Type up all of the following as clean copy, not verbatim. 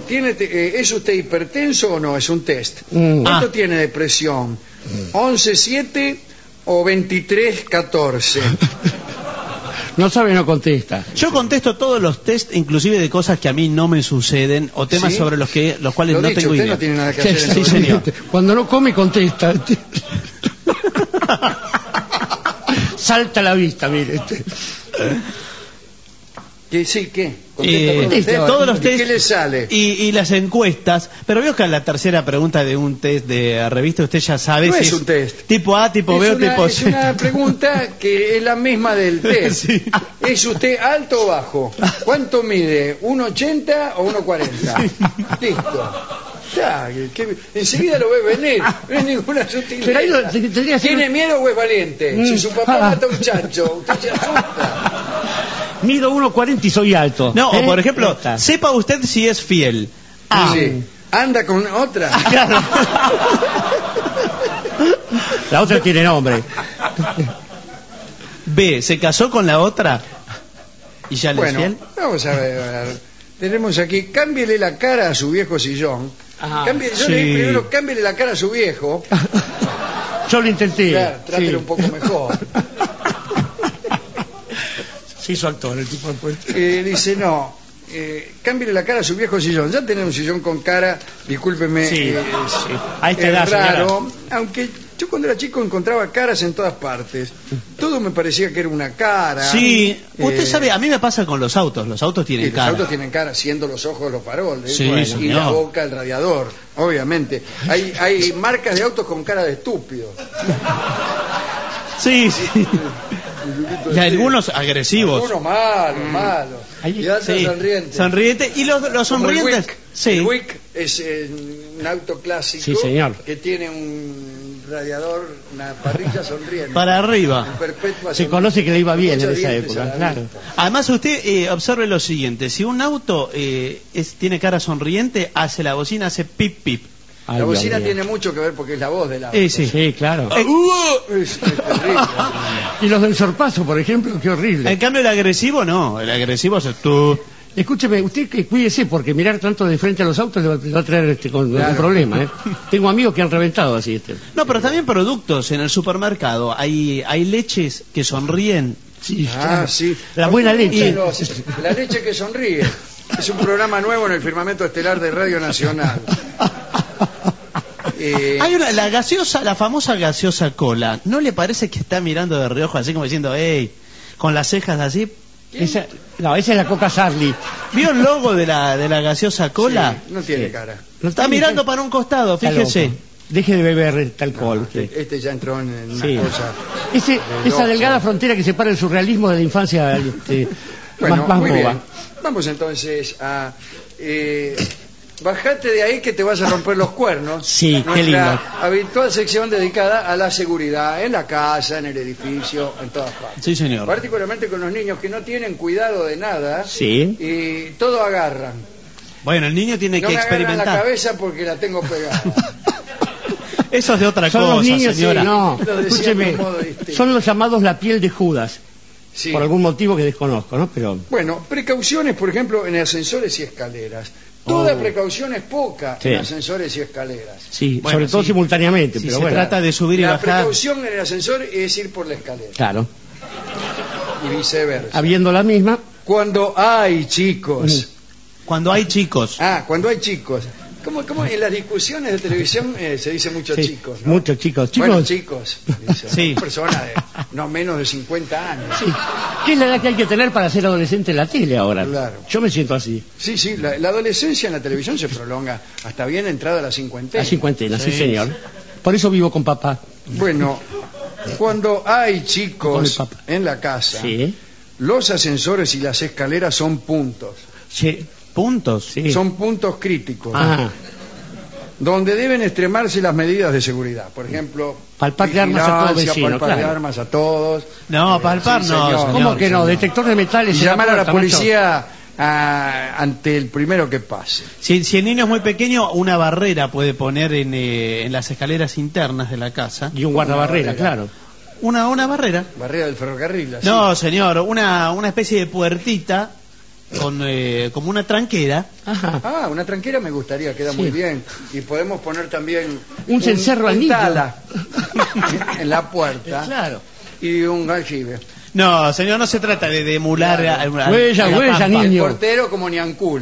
¿Es usted hipertenso o no? Es un test. ¿Cuánto tiene de presión? 11,7 o 23,14. No sabe, no contesta. Yo contesto todos los test, inclusive de cosas que a mí no me suceden o temas sobre los cuales no tengo usted idea. no tiene nada que hacer en Sí, todo señor. Cuando no come, contesta. Salta a la vista, mire. ¿Qué? Contesta Todos los test. ¿Qué le sale? Y las encuestas. Pero veo que a la tercera pregunta de un test de revista usted ya sabe No si es un test. Tipo A, tipo B o tipo Es C. una pregunta que es la misma del test. Sí. ¿Es usted alto o bajo? ¿Cuánto mide? ¿1,80 o 1,40? Listo. Ya, enseguida lo ve venir. No es ninguna sutileza. Pero ahí tendría que ser ¿Tiene miedo o es valiente? Si su papá mata a un chancho, usted se asusta. Mido 1,40 y soy alto. No, o por ejemplo, Esta. sepa usted si es fiel. Sí. ¿Anda con otra? La otra tiene nombre. B, ¿se casó con la otra? ¿Y ya le es Bueno, fiel? vamos a ver. Tenemos aquí, cámbiele la cara a su viejo sillón. Yo le di primero, cámbiele la cara a su viejo. Yo lo intenté. Claro, trátelo Sí. un poco mejor. Se hizo actor el tipo después. Dice, no, cámbiale la cara a su viejo sillón. Ya tener un sillón con cara, discúlpeme, Sí, sí. A esta es edad, raro. Aunque yo cuando era chico encontraba caras en todas partes. Todo me parecía que era una cara. Sí, usted sabe, a mí me pasa con los autos. Los autos tienen Los cara. autos tienen cara, siendo los ojos los faroles, Sí, y señor. la boca el radiador, obviamente. Hay marcas de autos con cara de estúpido. Sí, sí. Y algunos agresivos. Algunos malos. Ahí- Y otros Sí, sonrientes. sonriente. Y los Como el sonrientes. Buick. Sí. El Buick es un auto clásico, Sí, señor. que tiene un radiador, una parrilla sonriente. Para arriba. En perpetua Se sonrisa. conoce que le iba bien en Muchos esa dientes a época, la claro. vista. Además, usted observe lo siguiente: si un auto tiene cara sonriente, hace la bocina, hace pip pip. La bocina tiene mucho que ver porque es la voz del auto. Sí. Sí, claro. Es terrible. Y los del sorpaso, por ejemplo, qué horrible. En cambio, el agresivo no. El agresivo hace tú. Escúcheme, usted que cuídese porque mirar tanto de frente a los autos le va a traer con Claro. un problema. Tengo amigos que han reventado así. No, pero también productos en el supermercado. Hay leches que sonríen. Sí, Ah, claro. sí. La buena leche. La leche que sonríe. Es un programa nuevo en el firmamento estelar de Radio Nacional. Hay la gaseosa, la famosa gaseosa cola. ¿No le parece que está mirando de reojo así como diciendo, hey, con las cejas así? Esa es la Coca Charlie. ¿Vio el logo de la gaseosa cola? Sí, no tiene Sí. cara. No Está tiene- mirando para un costado, Está fíjese. loco. Deje de beber alcohol. usted. Este ya entró en una Sí. cosa. Esa loco. delgada frontera que separa el surrealismo de la infancia Bueno, más muy boba. bien. Vamos entonces a... bajate de ahí que te vas a romper los cuernos. Sí, Nuestra qué lindo. habitual sección dedicada a la seguridad en la casa, en el edificio, en todas partes. Sí, señor. Particularmente con los niños que no tienen cuidado de nada Sí. y todo agarran. Bueno, el niño tiene No que me agarran la experimentar. cabeza porque la tengo pegada. Eso es de otra Son cosa, los niños, señora. sí, no. Lo decía Escúcheme, de un modo distinto. son los llamados la piel de Judas. Sí. Por algún motivo que desconozco, ¿no? Pero Bueno, precauciones, por ejemplo, en ascensores y escaleras. Toda precaución es poca Sí. en ascensores y escaleras. sí, Bueno, sobre todo sí. simultáneamente. Si pero se bueno, trata de subir y La bajar. precaución en el ascensor es ir por la escalera Claro. y viceversa. Habiendo la misma, Cuando hay chicos. Cuando hay chicos. Cuando hay chicos. ¿Cómo en las discusiones de televisión se dice muchos sí, chicos? ¿no? muchos chicos. Bueno, Chicos, chicos. Dice, Sí. Personas de no menos de 50 años. sí. ¿Qué es la edad que hay que tener para ser adolescente en la tele ahora? Claro. Yo me siento así. Sí, sí, la adolescencia en la televisión se prolonga hasta bien entrada la cincuentena. A cincuentena, sí, Sí. señor. Por eso vivo con papá. Bueno, cuando hay Con el chicos papá. en la casa, Sí. los ascensores y las escaleras son puntos. Sí. Puntos. Sí. Son puntos críticos, Ah, donde deben extremarse las medidas de seguridad. Por ejemplo, Palpar de armas a todo vigilancia, vecino, palpar de claro. armas a todos. No, palpar sí, no, señor. señor. ¿cómo que no? señor. Detector de metales. Y en llamar a la puerta, macho. policía ante el primero que pase. Si el niño es muy pequeño, una barrera puede poner en las escaleras internas de la casa. Y un guardabarrera, Una barrera. claro. Una barrera. Barrera del ferrocarril. así. No, señor, una especie de puertita como una tranquera. Ajá. Ah, una tranquera me gustaría, queda muy bien. Y podemos poner también Un cencerro al niño. tala en la puerta Claro. y un aljibe. No, señor, no se trata de emular Claro. Huella, a la huella, pampa. niño. El portero como Niancul.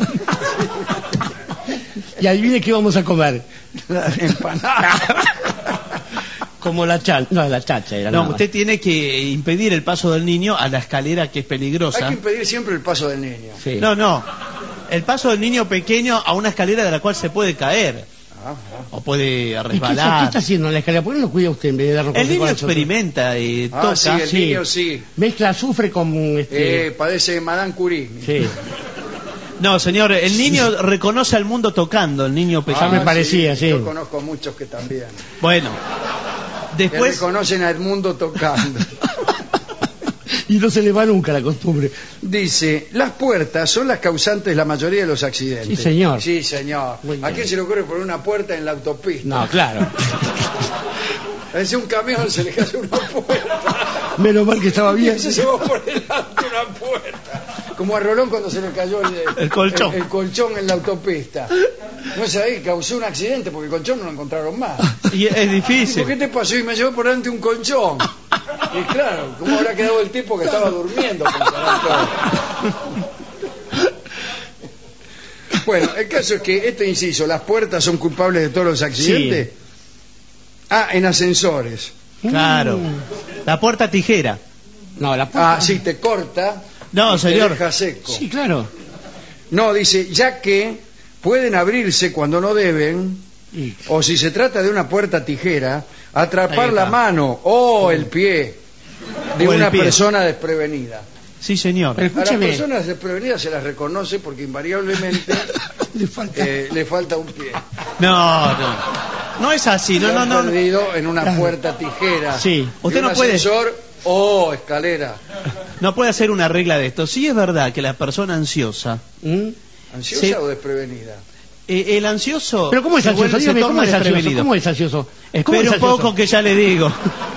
Y adivine qué vamos a comer. Empanada. Como la chacha. No, la chacha era. No, nada. usted tiene que impedir el paso del niño a la escalera que es Hay peligrosa. que impedir siempre el paso del niño. Sí. No, el paso del niño pequeño a una escalera de la cual se puede caer Ajá. o puede ¿Y qué resbalar. está haciendo en la escalera? ¿Por qué no lo cuida usted en vez de darlo con El niño nosotros? experimenta y Ah, toca. sí, el niño sí. Mezcla azufre con Padece de Madame Curie. Sí. No, señor, el niño reconoce al mundo tocando, el niño Ya pequeño. me parecía, sí. Yo conozco muchos que también. Bueno, Que después reconocen a Edmundo tocando. Y no se le va nunca la costumbre. Dice, las puertas son las causantes de la mayoría de los accidentes. Sí, señor. Sí, señor. Muy ¿A bien. quién se le ocurre poner una puerta en la autopista? No, claro. A ese un camión se le cayó una puerta. Menos mal que estaba Y bien. ese se va por delante una puerta. Como a Rolón cuando se le cayó El colchón. El colchón en la autopista. No es ahí, causó un accidente porque el colchón no lo encontraron más. y es ¿Y difícil. por qué te pasó? Y me llevó por delante un colchón. Y claro, ¿cómo habrá quedado el tipo que estaba durmiendo? Pensarán todos. Bueno, el caso es que este inciso, las puertas son culpables de todos los accidentes. Sí. Ah, en ascensores. Claro. La puerta tijera. No, la puerta. Ah, sí, te corta. No, y señor. Te deja seco. Sí, claro. No, dice, ya que pueden abrirse cuando no deben, Y- o si se trata de una puerta tijera, atrapar Ahí la está. mano o el pie de O el una pie. persona desprevenida. Sí, señor. Pero A las escúcheme. personas desprevenidas se las reconoce porque invariablemente Le falta. le falta un pie. No. No es así. Se No. han perdido en una puerta tijera. Sí. de Usted un no puede- ascensor o escalera. No puede hacer una regla de esto. Sí es verdad que la persona ansiosa, ¿Mm? ¿Ansiosa Sí. o desprevenida? el ansioso... Pero ¿cómo es se ansioso? vuelve- se Dígame, toma ¿cómo es ansioso? desprevenido. ¿Cómo es ansioso? ¿Cómo Espere es un ansioso? poco que ya le digo.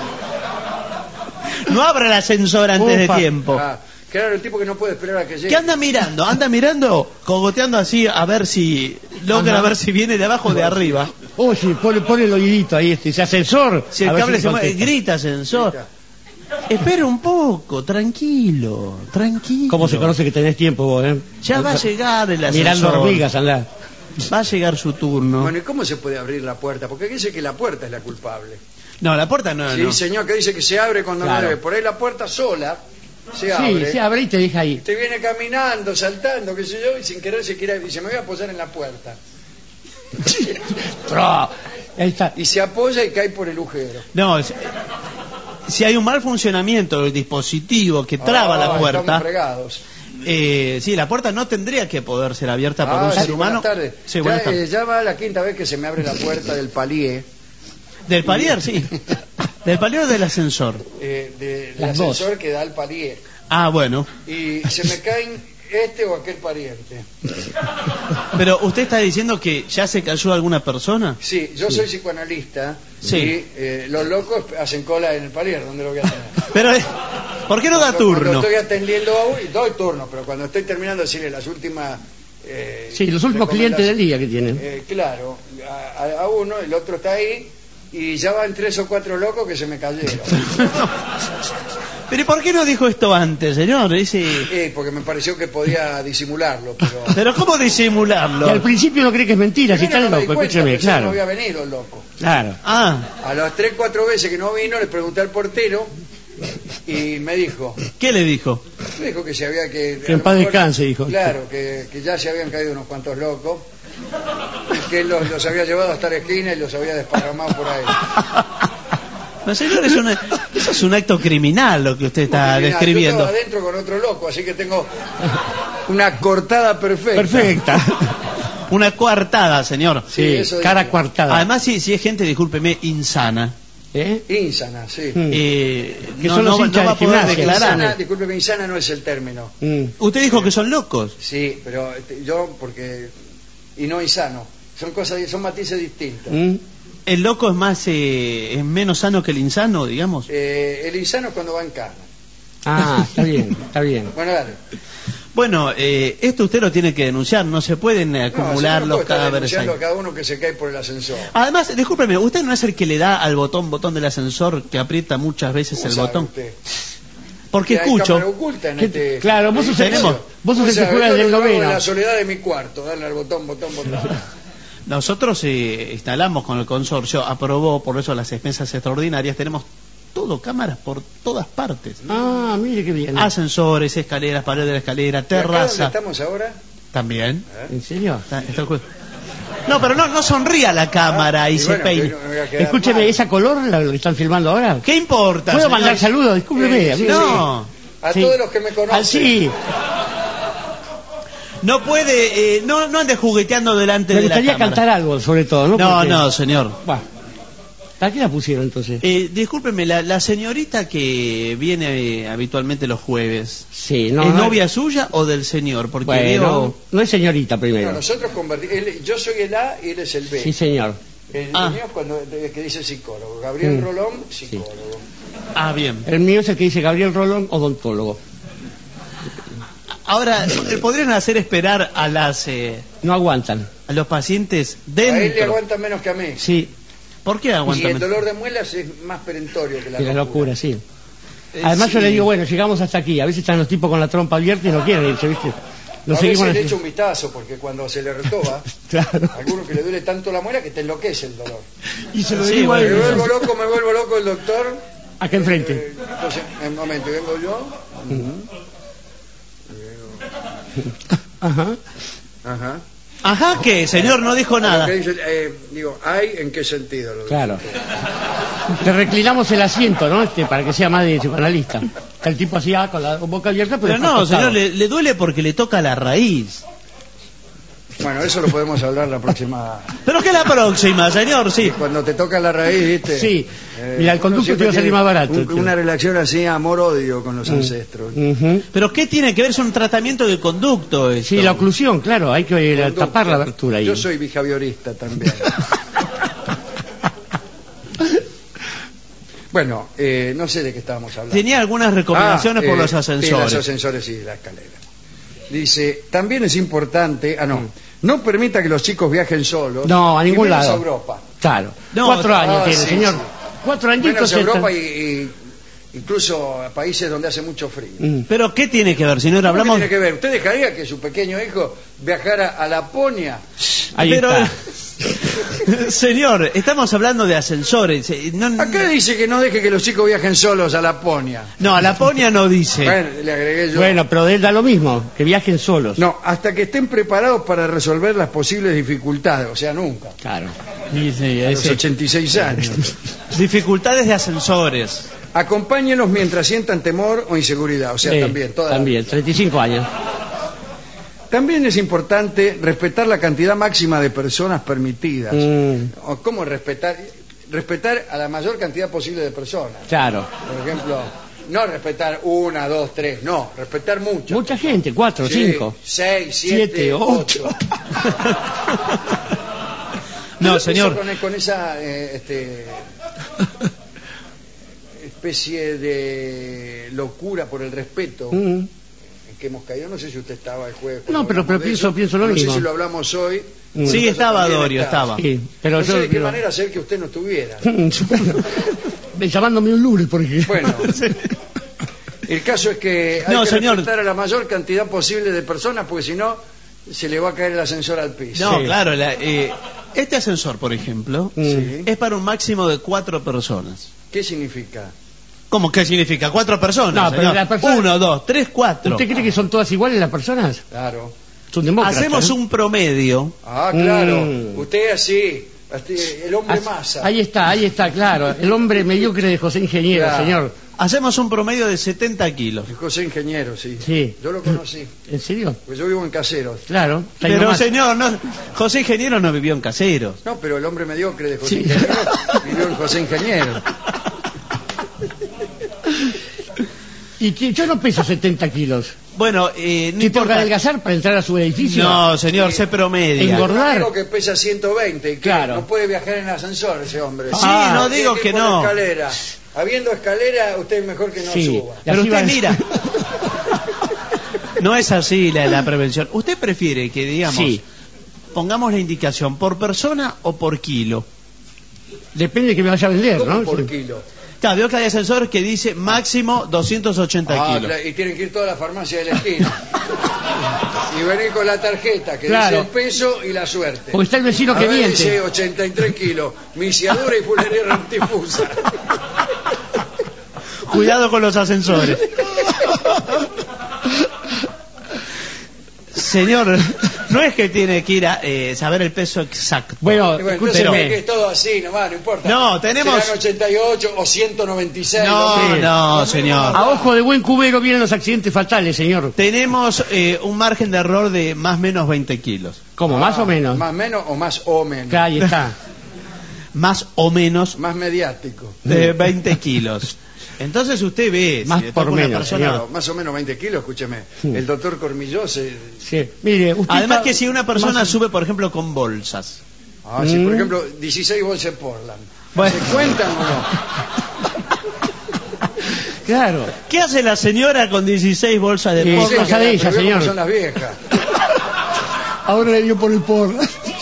No abra el ascensor antes de Ufa. tiempo. Ah, claro, el tipo que no puede esperar a que llegue. ¿Qué anda mirando? Anda mirando, cogoteando así a ver si logra Ajá. ver si viene de abajo o de arriba. Oye, pone el oídito ahí, ese ascensor. Si A el ver cable se mueve, contesta. grita ascensor. Grita. Espera un poco, tranquilo. ¿Cómo se conoce que tenés tiempo vos, Ya va a llegar el ascensor. Mirando hormigas, andá. Va a llegar su turno. Bueno, ¿y cómo se puede abrir la puerta? Porque dice que la puerta es la culpable. No, la puerta no, Sí, no. señor, que dice que se abre cuando no Claro. debe. Por ahí la puerta sola se Sí, abre. se abre y te deja ahí. Te viene caminando, saltando, qué sé yo, y sin querer se quiere, dice, me voy a apoyar en la puerta. Ahí está. Y se apoya y cae por el agujero. No, si hay un mal funcionamiento del dispositivo que traba la Estamos puerta, fregados. sí, la puerta no tendría que poder ser abierta por un Sí, ser humano. buenas tardes. Sí, buenas ya, tardes. ya va la quinta vez que se me abre la puerta del palier, Del palier, sí. Del palier o del ascensor. del Las dos. ascensor que da al palier. Ah, bueno. Y se me caen este o aquel pariente. Pero usted está diciendo que ya se cayó alguna persona. Sí, yo soy psicoanalista Sí. y los locos hacen cola en el palier, ¿dónde lo voy a tener? Pero, ¿por qué no da Cuando turno? estoy atendiendo a uno, y doy turno, pero cuando estoy terminando de decirle las últimas... Sí, los últimos clientes del día que tienen. claro, a uno, el otro está ahí, y ya van 3 o 4 locos que se me cayeron. Pero ¿y por qué no dijo esto antes, señor? Dice... Porque me pareció que podía disimularlo, pero... Pero ¿cómo disimularlo? Y al principio no cree que es mentira, si está Primero no me di loco, cuenta, escúcheme, pensé que no claro. había venido el loco. Claro. Ah, A las 3 o 4 veces que no vino, le pregunté al portero y me dijo ¿qué le dijo? que se había que... Que en paz descanse, dijo. Claro, que ya se habían caído unos cuantos locos, y que él los había llevado hasta la esquina y los había desparramado por ahí. No, señor, eso es un acto criminal lo que usted está Porque, mirá, describiendo. yo estaba adentro con otro loco, así que tengo una cortada perfecta. Perfecta. Una coartada, señor. Sí, Sí, eso cara dije. coartada. Además, si es gente, discúlpeme, insana. ¿Eh? Insana, sí. Mm. Que son los hinchas va a de poder gimnasia. declarar. Insana, discúlpeme, insana no es el término. Mm. Usted dijo que son locos. Sí, pero yo porque... Y no insano. Son cosas, son matices distintos. Mm. El loco es más, es menos sano que el insano, digamos. El insano es cuando va en cana. Ah, está bien, está bien. Bueno, dale. Bueno, esto usted lo tiene que denunciar, no se pueden acumular los cadáveres ahí. A cada uno que se cae por el ascensor. Además, discúlpeme, ¿usted no es el que le da al botón del ascensor, que aprieta muchas veces el botón? Usted? Porque Hay escucho... cámara oculta en este... Claro, vos sos el que juega yo del lo hago en noveno. la soledad de mi cuarto, darle al botón. Nosotros instalamos con el consorcio, aprobó, por eso las expensas extraordinarias, tenemos todo, cámaras por todas partes. Ah, mire qué bien. Ascensores, escaleras, pared de la escalera, terraza. ¿Acá donde estamos ahora? También. ¿En serio? No, pero no sonría la cámara y se peine. Escúcheme, ¿esa color la están filmando ahora? ¿Qué importa? ¿Puedo señor? mandar saludos? Discúlpeme. Sí, No. A Sí. todos los que me conocen. Ah, sí. No puede, no ande jugueteando delante Me de la gustaría cámara. cantar algo, sobre todo, ¿no? No, Porque- no, señor. Bah. ¿A qué la pusieron entonces? Discúlpeme, la señorita que viene habitualmente los jueves, Sí, no. ¿es no- novia suya o del señor? Porque Bueno, veo... no es señorita No, primero. nosotros convertimos. Yo soy el A y él es el B. Sí, señor. El Ah. mío es cuando que dice psicólogo. Gabriel Mm. Rolón, psicólogo. Ah, bien. El mío es el que dice Gabriel Rolón, odontólogo. Ahora, ¿podrían hacer esperar a No aguantan. los pacientes A él le dentro? aguanta menos que a mí. Sí, ¿Por qué Y aguantan? el dolor de muelas es más perentorio que la que la locura, sí. Eh, Además sí. yo le digo, bueno, llegamos hasta aquí. A veces están los tipos con la trompa abierta y no quieren irse, ¿viste? Lo A seguimos veces le así. echo un vistazo porque cuando se le retoba, Claro. alguno que le duele tanto la muela que te enloquece el dolor. Y se lo Sí, digo a Me bueno, él. vuelvo loco el doctor. Acá enfrente. Entonces, en un momento, vengo yo. Ajá. Ajá. Ajá, ¿qué? Señor, no dijo nada. Lo que dice, digo, ¿hay en qué sentido? Lo dice Claro. usted? Le reclinamos el asiento, ¿no? Para que sea más de psicoanalista. Está el tipo así, con la boca abierta, pero, Pero no, acostado. señor, le duele porque le toca la raíz. Bueno, eso lo podemos hablar la próxima. Pero que la próxima, señor, sí. Cuando te toca la raíz, ¿viste? Sí. Mira, el uno conducto siempre te va a salir tiene más barato. Una relación así, amor-odio con los ancestros. Ujú. Pero ¿qué tiene que ver? Es un tratamiento de conducto esto. Sí, la oclusión, claro, hay que Conducta. tapar la abertura ahí. Yo soy behaviorista también. Bueno, no sé de qué estábamos hablando. Tenía algunas recomendaciones por los Sí, ascensores. los ascensores y la escalera. Dice, también es importante, no permita que los chicos viajen solos. No, a ningún y menos lado. a Europa. Claro. No, 4 años ah, tiene, sí, señor. sí. 4 añitos. Menos a está- Europa y incluso a países donde hace mucho frío. Mm. Pero ¿qué tiene que ver, señor? ¿Cómo que Hablamos... tiene que ver? ¿Usted dejaría que su pequeño hijo viajara a Laponia? Ahí Pero, está. señor, estamos hablando de ascensores. Acá dice que no deje que los chicos viajen solos a Laponia. No, a Laponia no dice. Bueno, le agregué yo. Bueno, pero de él da lo mismo, que viajen solos. No, hasta que estén preparados para resolver las posibles dificultades, o sea, nunca. Claro. Dice, A los 86 años. dificultades de ascensores. Acompáñenlos mientras sientan temor o inseguridad, o sea, Sí, también. Toda la también, vida. 35 años. También es importante respetar la cantidad máxima de personas permitidas. Mm, ¿O ¿Cómo respetar? Respetar a la mayor cantidad posible de personas. claro. Por ejemplo, no respetar 1, 2, 3, no, respetar mucho. Mucha gente, 4, 5. 6, 7, 7, 8. 8. No, señor. Con esa especie de locura por el respeto Mm. en que hemos caído. No sé si usted estaba el jueves. No, cuando pero hablamos de pienso- eso. pienso lo No mismo. sé si lo hablamos hoy. Mm. Sí, Nosotros estaba también Dorio, estaba. Sí, pero No sé yo... de qué manera hacer que usted no estuviera. Llamándome un lunes, por ejemplo. Bueno, el caso es que hay No, que señor. respetar a la mayor cantidad posible de personas, porque si no, se le va a caer el ascensor al piso. No, Sí. claro. Este ascensor, por ejemplo, Sí. es para un máximo de 4 personas. ¿Qué significa? ¿Cómo? ¿Qué significa? 4 personas. No, pero señor. la persona- 1, 2, 3, 4. ¿Usted cree que son todas iguales las personas? Claro. Son demócratas. Hacemos ¿eh? un promedio. Ah, claro. Mm. Usted así, el hombre masa. Ahí está, claro. El hombre mediocre de José Ingeniero, Claro. señor. Hacemos un promedio de 70 kilos. El José Ingeniero, sí. Sí. Yo lo conocí, ¿En serio? pues yo vivo en Caseros. Claro. Está ahí Pero nomás. señor, José Ingeniero no vivió en Caseros. No, pero el hombre mediocre de José Sí. Ingeniero vivió en José Ingeniero. Y que yo no peso 70 kilos. Bueno, no ¿Qué tengo que importa. adelgazar para entrar a su edificio? No, señor, se promedia. Engordar. Digo que pesa 120 y que Claro. no puede viajar en ascensor ese hombre. Sí, Ah, no Tiene digo ir que por no. escalera. Habiendo escalera, usted es mejor que no Sí. suba. Y Pero así usted va- mira. No es así la prevención. ¿Usted prefiere que, digamos, Sí. pongamos la indicación por persona o por kilo? Depende de que me vaya a vender, ¿Cómo ¿no? por Sí. kilo? Claro, veo que hay ascensores que dice máximo 280 kilos. Claro, y tienen que ir toda la farmacia de la esquina. Y venir con la tarjeta que Claro. dice el peso y la suerte. Porque está el vecino que A ver, miente. dice 83 kilos, misiadura y fulería rectifusa. Cuidado con los ascensores. Señor, no es que tiene que ir a saber el peso exacto. Bueno, Y bueno, entonces escúcheme. ve que es todo así, nomás, no importa. No, tenemos- Serán 88 o 196. No, lo mismo. no, señor. A ojo de buen cubero vienen los accidentes fatales, señor. Tenemos un margen de error de más o menos 20 kilos. ¿Cómo? ¿Más o menos? Más menos o más o menos. Claro, ahí está. Más o menos Más mediático. 20 kilos. Entonces usted ve... Más le toca por una menos, persona- señor. No, más o menos 20 kilos, escúcheme. Sí. El doctor Cormilló se... Sí. Mire, usted Además está- que si una persona más- sube, por ejemplo, con bolsas. Ah, sí, por ejemplo, 16 bolsas Portland. Bueno. ¿Se cuentan o no? Claro. ¿Qué hace la señora con 16 bolsas de Sí, porno? cosa de ella, pero veo cómo señor. son las viejas. Ahora le dio por el porno.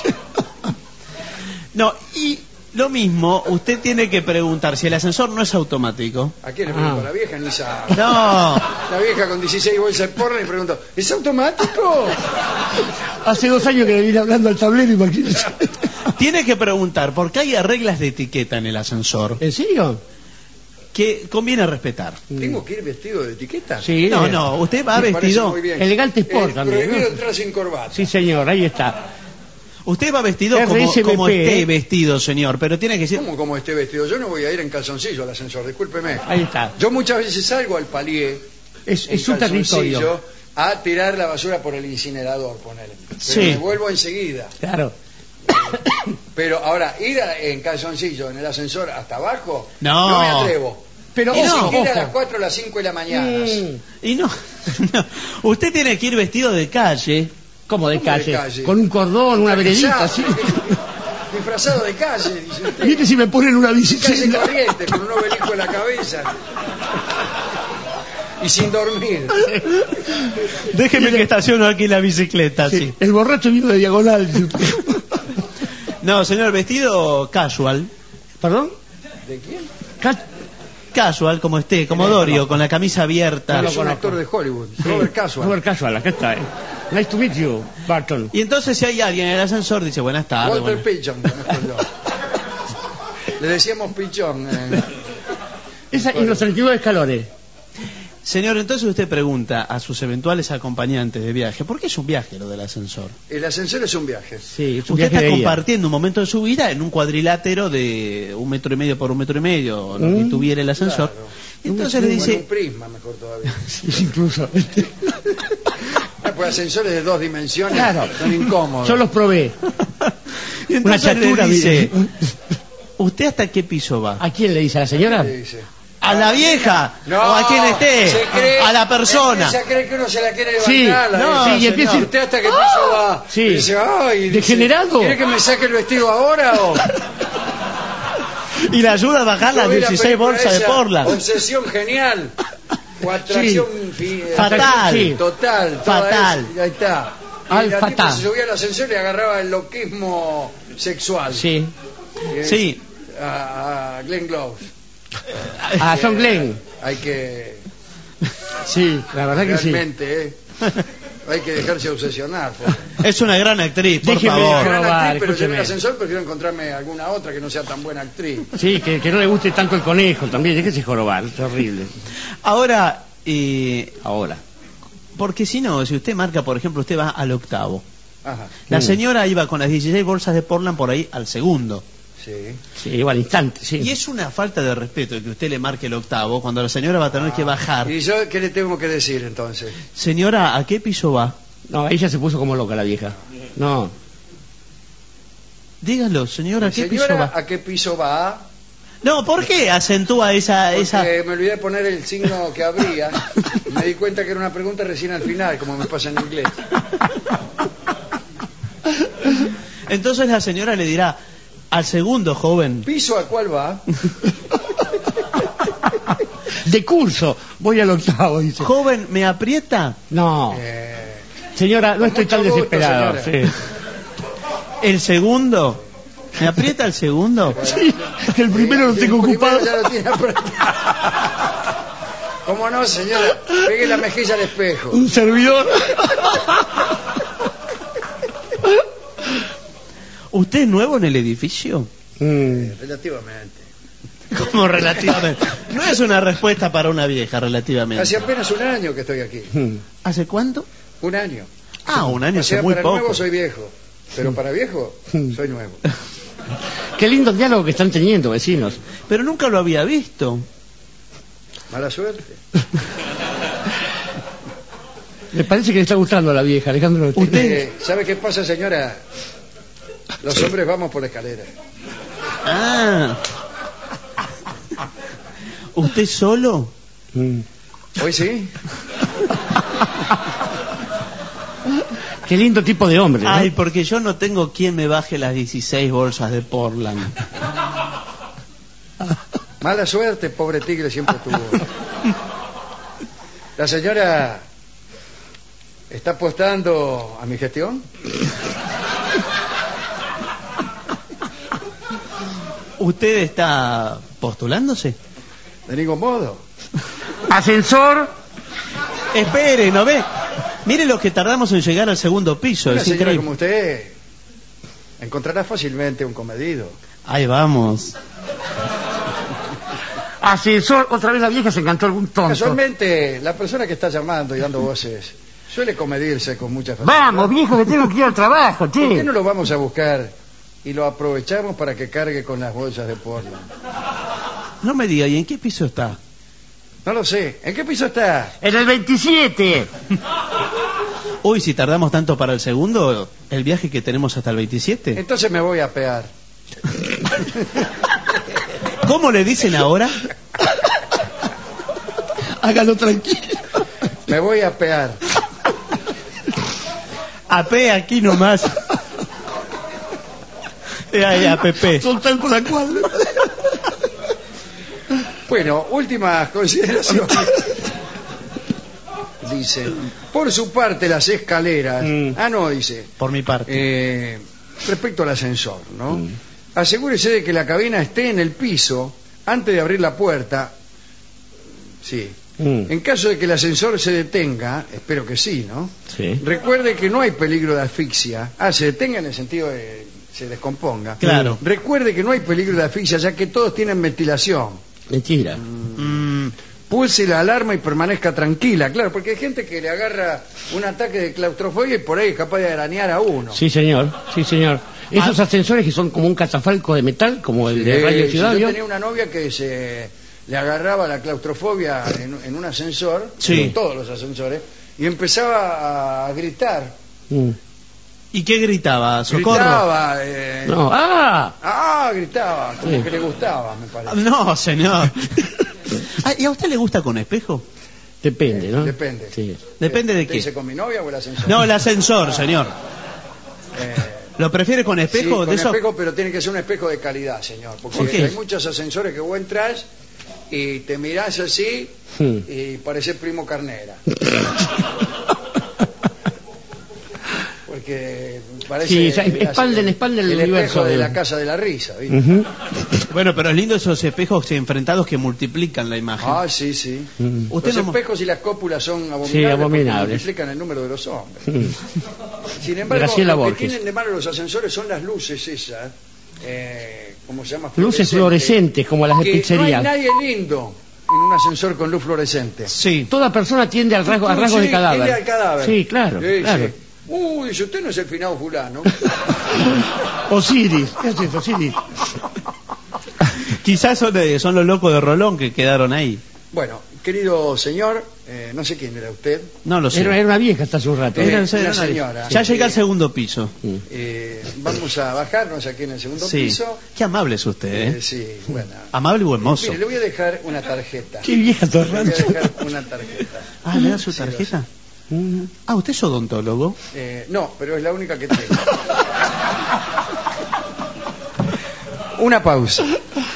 No, y lo mismo, usted tiene que preguntar si el ascensor no es automático. ¿A quién le pregunto? Ah. A la vieja ni sabe. No, La vieja con 16 bolsas de Portland y pregunto, ¿es automático? Hace 2 años que le vine hablando al tablero, imagínese. tiene que preguntar porque hay reglas de etiqueta en el ascensor ¿En serio? que conviene respetar. ¿Tengo que ir vestido de etiqueta? Sí. No, usted va Me parece vestido, muy bien. Elegante sport también, Prohibido ¿no? entrar sin corbata. Sí, señor, ahí está. usted va vestido como, RSVP, como esté ¿eh? vestido, señor, pero tiene que ser... ¿Cómo como esté vestido? Yo no voy a ir en calzoncillo al ascensor, discúlpeme. Ahí está. Yo muchas veces salgo al palié Es en su territorio. calzoncillo a tirar la basura por el incinerador, ponele. Pero Sí. me vuelvo enseguida. Claro. Pero ahora, en calzoncillo en el ascensor hasta abajo, No. me atrevo. Pero Ni ojo, siquiera a las ojo. 4 o las 5 de la mañana. Y no, no, usted tiene que ir vestido de calle. ¿Cómo de ¿Cómo de calle? calle? Con un cordón, una veredita, Disfrazado, así. Disfrazado de calle, dice usted. Mire si me ponen una Calle bicicleta. corriente, con un obelisco en la cabeza. Y sin dormir. Déjeme que estaciono aquí la bicicleta, sí. El borracho vino de diagonal. dice usted. No, señor, vestido casual. ¿Perdón? ¿De quién? Casual, como esté, como Dorio, con la camisa abierta. No lo Es un conozco. actor de Hollywood, Robert Casual. Robert Casual, acá está. Nice to meet you, Barton. Y entonces si hay alguien en el ascensor, dice, buenas tardes. Walter buenas- Pichon, conozco yo. Le decíamos Pichón. Esa, y los 32 escalones. Señor, entonces usted pregunta a sus eventuales acompañantes de viaje, ¿por qué es un viaje lo del ascensor? El ascensor es un viaje. Sí, es un Usted viaje está de ida. compartiendo un momento de su vida en un cuadrilátero de 1,5 metros por 1,5 metros, lo que tuviera el ascensor. Claro. Y entonces le O en dice, un prisma, mejor todavía. Sí, incluso. Pues ascensores de 2 dimensiones Claro. son incómodos. Yo los probé. y entonces Una chatura, le dice, mire. ¿usted hasta qué piso va? ¿A quién le dice? ¿A la señora? ¿Qué dice? ¿A la vieja? No, ¿O a quien esté? se cree- ¿A la persona? Empieza a creer que uno se la quiere Sí, levantar. la no, vieja. sí, y empieza- ¿Y usted hasta qué piso va? Sí. Y dice, ay, dice, ¿Degenerado? ¿quiere que me saque el vestido ahora o...? Y le ayuda a bajar las Yo vi la 16 película bolsas de esa, Portland. Obsesión genial. O atracción Fatal. Sí. total. toda Fatal. esa, ahí está. Y Al la tipa fatal. se subía al ascensor y agarraba el loquismo sexual. Sí. Sí. A Glenn Close. A John Glenn. Hay que... Sí, la verdad que sí. Realmente, hay que dejarse obsesionar. Es una gran actriz, por Déjeme favor. Gran probar, actriz, pero yo en el escúcheme. ascensor prefiero encontrarme alguna otra que no sea tan buena actriz. Sí, que no le guste tanto el conejo también. Déjese jorobar, es horrible. Ahora, Ahora. porque si no, si usted marca, por ejemplo, usted va al octavo. Ajá, La señora iba con las 16 bolsas de Portland por ahí al segundo. sí. Sí, igual instante, sí. Y es una falta de respeto que usted le marque el octavo cuando la señora va a tener que bajar. ¿Y yo qué le tengo que decir entonces? Señora, ¿a qué piso va? No, ella se puso como loca la vieja. No. Dígalo, señora, ¿a qué piso Señora, va? ¿a qué piso va? No, ¿por qué acentúa esa... Porque me olvidé de poner el signo que habría. Me di cuenta que era una pregunta recién al final, como me pasa en inglés. Entonces la señora le dirá, al segundo, joven. ¿Piso a cuál va? De curso, voy al octavo, dice. Joven, ¿me aprieta? No, Eh, señora, no con estoy tan mucho gusto, desesperado. señora. Sí. ¿El segundo? ¿Me aprieta el segundo? Sí, el primero lo el tengo primero ocupado. ya lo tiene apretado. ¿Cómo no, señora? Pegue la mejilla al espejo. Un servidor. ¿Usted es nuevo en el edificio? Relativamente. Como relativamente. No es una respuesta para una vieja, relativamente. Hace apenas un año que estoy aquí. ¿Hace cuánto? Un año. Ah, un año, O sea, es muy para poco. nuevo soy viejo. Pero para viejo, soy nuevo. Qué lindo diálogo que están teniendo, vecinos. Pero nunca lo había visto. Mala suerte. Me parece que le está gustando a la vieja, Alejandro. ¿Sabe qué pasa, señora? Los hombres vamos por la escalera. Ah. ¿Usted solo? ¿Hoy sí? Qué lindo tipo de hombre, ¿no? Ay, porque yo no tengo quien me baje las 16 bolsas de Portland. Mala suerte, pobre tigre, siempre tuvo. ¿La señora está apostando a mi gestión? ¿Usted está postulándose? De ningún modo. Ascensor. Espere, ¿no ve? Mire lo que tardamos en llegar al segundo piso. Una Es señora increíble. como usted encontrará fácilmente un comedido. Ahí vamos. Ascensor. Otra vez la vieja se encantó algún tonto. Casualmente, la persona que está llamando y dando voces suele comedirse con mucha facilidad. Vamos, viejo, que tengo que ir al trabajo, ¿Por qué che. no lo vamos a buscar y lo aprovechamos para que cargue con las bolsas de Portland? No me diga, ¿y en qué piso está? No lo sé. ¿En qué piso está? En el 27. Uy, si tardamos tanto para el segundo, el viaje que tenemos hasta el 27. Entonces me voy a pegar. ¿Cómo le dicen ahora? Hágalo tranquilo. Me voy a pegar. AP aquí nomás. APP. Soltar por la cuadra. Bueno, últimas consideraciones. Dice, por su parte las escaleras. No, dice. Por mi parte. Respecto al ascensor, ¿no? Asegúrese de que la cabina esté en el piso antes de abrir la puerta. Sí. En caso de que el ascensor se detenga, espero que sí, ¿no? Sí. Recuerde que no hay peligro de asfixia. Se detenga en el sentido de se descomponga. Claro. Recuerde que no hay peligro de asfixia, ya que todos tienen ventilación. Mentira. Pulse la alarma y permanezca tranquila. Claro, porque hay gente que le agarra un ataque de claustrofobia y por ahí es capaz de arañar a uno. Sí, señor. Sí, señor. Esos ascensores que son como un catafalco de metal, como el de Radio Ciudad. Yo ¿vio? tenía una novia que le agarraba la claustrofobia en un ascensor, Sí. en todos los ascensores, y empezaba a gritar. ¿Y qué gritaba? ¿Socorro? Gritaba. No. Gritaba, como Sí. que le gustaba, me parece. No, señor. ¿Y a usted le gusta con espejo? Depende, ¿no? Depende. Sí. Depende de ¿Usted qué. dice con mi novia o el ascensor? No, el ascensor, señor. Eh, ¿Lo prefiere con sí, espejo? con de eso? espejo, pero tiene que ser un espejo de calidad, señor. Porque ¿Por qué? hay muchos ascensores que vos entras y te mirás así y pareces Primo Carnera. Porque parece Sí, espalda en espalda el espejo universo de de- la casa de la risa, ¿viste? Ujú. Bueno, pero es lindo esos espejos enfrentados que multiplican la imagen. Sí, sí. Usted Los no- espejos y las cópulas son abominables, Sí, abominables. porque multiplican el número de los hombres. Sin embargo, Graciela lo que Borges. tienen de malo los ascensores son las luces esas, ¿cómo se llama? Luces fluorescentes, como las de Que pizzería. No hay nadie lindo en un ascensor con luz fluorescente. Sí. Toda persona tiende al rasgo, a rasgos Sí, de cadáver. tiende al cadáver. Sí, claro, Sí, claro. sí. Dice, usted no es el finado fulano. Osiris. ¿Qué haces, Osiris? Quizás son los locos de Rolón que quedaron ahí. Bueno, querido señor, no sé quién era usted. No lo sé. Era una vieja hasta hace un rato. Era- Era una una- señora. Ya llega al segundo piso. Vamos a bajarnos aquí en el segundo Sí. piso. Qué amable es usted, ¿eh? Sí, bueno. Amable y buen mozo. Mire, le voy a dejar una tarjeta. Qué vieja Le voy a torrante. dejar una tarjeta. Ah, ¿me da su Sí, tarjeta? ¿Usted es odontólogo? No, pero es la única que tengo. Una pausa.